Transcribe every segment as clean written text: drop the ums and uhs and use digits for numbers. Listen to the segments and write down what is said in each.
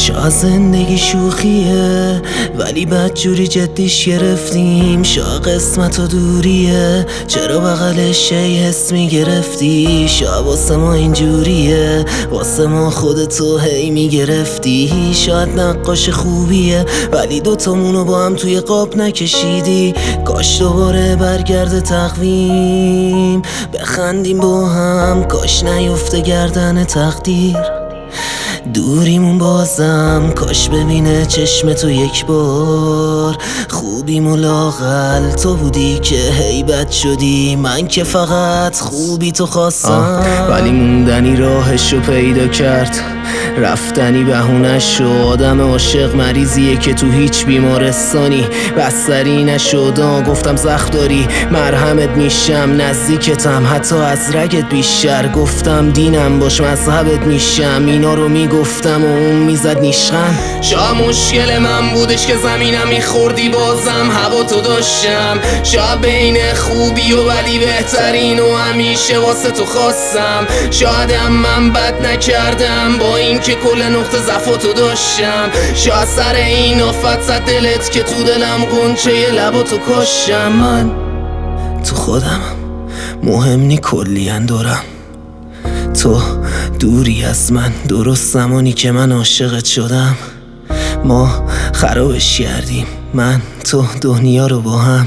شاید زندگی شوخیه ولی بدجوری جدیش گرفتیم. شاید قسمت و دوریه چرا بغلش شی حس میگرفتی. شاید واسه ما اینجوریه واسه ما خودتو هی میگرفتی. شاید نقاش خوبیه ولی دوتامونو با هم توی قاب نکشیدی. کاش دوباره برگرده تقویم بخندیم با هم. کاش نیفته گردن تقدیر دوریمون بازم. کاش ببینه چشم تو یک بار. خوبیم و لاغل تو بودی که هیبت شدی. من که فقط خوبی تو خواستم ولی موندنی راهشو پیدا کرد. رفتنی بهونش شو. آدم عاشق مریضیه که تو هیچ بیمارستانی بستری نشد. گفتم زخم داری مرهمت میشم نزدیکتم حتی از رگت بیشتر. گفتم دینم باش مذهبت میشم. اینا رو میگفتم و اون میزد نیشخند. شاید مشکل من بودش که زمینم میخوردی بازم هوا تو داشتم. شاید بین خوبی و ولی بهترین و همیشه واسه تو خواستم. شاید من بد نکردم با این که کل نقطه ضعفاتو داشتم. شاید سر این آفت زد دلت که تو دلم غنچه لباتو کاشتم. من تو خودم مهم نی کلین دورم. تو دوری از من درست زمانی که من عاشقت شدم. ما خرابش کردیم من تو دنیا رو با هم.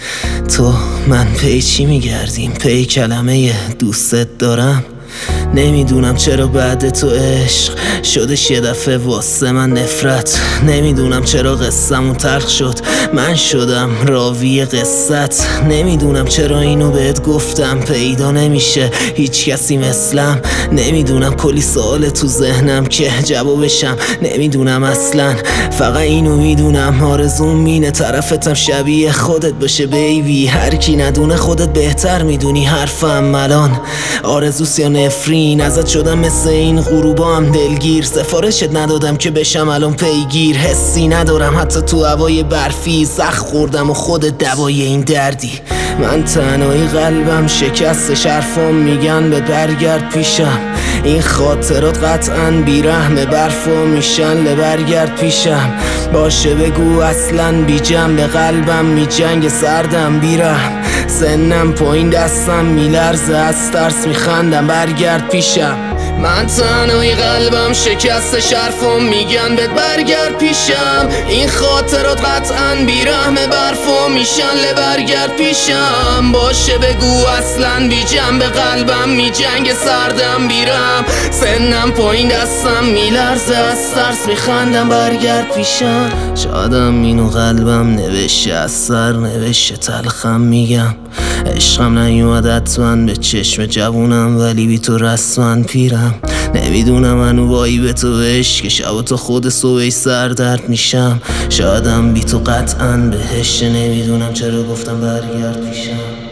تو من پی چی میگردیم پی کلمه دوستت دارم. نمیدونم چرا بعد تو عشق شدش یه دفعه واسه من نفرت. نمیدونم چرا قصه‌مون تلخ شد من شدم راوی قصت. نمیدونم چرا اینو بهت گفتم پیدا نمیشه هیچ کسی مثلم. نمیدونم کلی سوال تو ذهنم که جوابشم نمیدونم اصلا. فقط اینو میدونم آرزوم مینه طرفتم شبیه خودت باشه بیبی. هر کی ندونه خودت بهتر میدونی حرفم الان آرزوست یا نفرین. ازت شدم مثل این غروبا هم دلگیر. سفارشت ندادم که بشم الان پیگیر. حسی ندارم حتی تو هوای برفی. زخم خوردم و خودت دوای این دردی. من تنهایی قلبم شکستش حرفام میگن به برگرد پیشم. این خاطرات قطعا بیرحم برفا میشن لبرگرد پیشم. باشه بگو اصلا بی جنب قلبم میجنگ سردم بیرحم. سنم پایین دستم میلرزه از ترس میخندم برگرد پیشم. من تنهایی قلبم شکستش حرفام میگن بهت برگرد پیشم. این خاطرات قطعا بیرحم برفا میشن لبرگرد پیشم. باشه بگو اصلا بی جنب قلبم میجنگ سردم بیرم. سنم پایین دستم میلرزه از ترس میخندم برگرد پیشم. شادم اینو قلبم نوشته از سر نوشته تلخم میگم. عشقم نیومد حتما به چشم جوونم ولی بی تو رسما پیرم. نمیدونم منو وایی به تو عشق که شب تو خود صبح سر درد میشم. شایدم بی تو قطعا بهش. نمیدونم چرا گفتم برگرد پیشم.